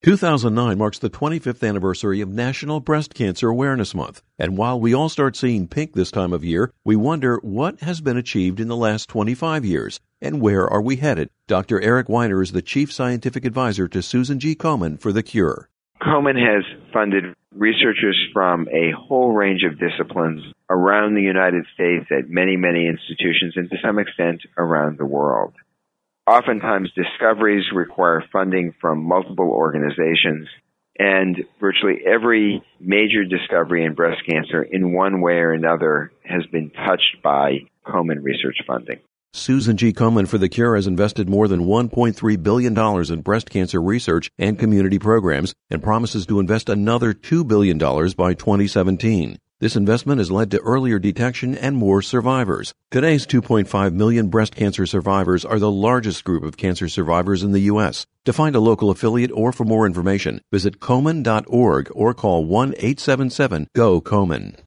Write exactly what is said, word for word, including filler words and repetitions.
two thousand nine marks the twenty-fifth anniversary of National Breast Cancer Awareness Month. And while we all start seeing pink this time of year, we wonder what has been achieved in the last twenty-five years and where are we headed. Doctor Eric Weiner is the Chief Scientific Advisor to Susan G. Komen for The Cure. Komen has funded researchers from a whole range of disciplines around the United States at many, many institutions and to some extent around the world. Oftentimes, discoveries require funding from multiple organizations, and virtually every major discovery in breast cancer in one way or another has been touched by Komen research funding. Susan G. Komen for The Cure has invested more than one point three billion dollars in breast cancer research and community programs and promises to invest another two billion dollars by twenty seventeen. This investment has led to earlier detection and more survivors. Today's two point five million breast cancer survivors are the largest group of cancer survivors in the U S. To find a local affiliate or for more information, visit komen dot org or call one eight seven seven, G O, Komen.